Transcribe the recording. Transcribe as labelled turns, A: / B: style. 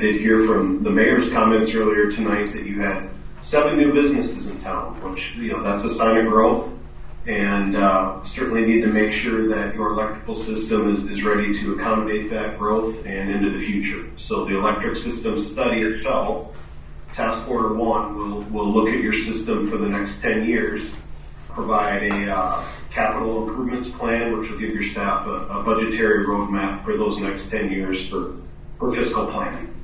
A: did hear from the mayor's comments earlier tonight that you had 7 new businesses in town, which, that's a sign of growth. And certainly need to make sure that your electrical system is ready to accommodate that growth and into the future. So the electric system study itself, Task Order 1, will look at your system for the next 10 years, provide a capital improvements plan, which will give your staff a budgetary roadmap for those next 10 years for fiscal planning.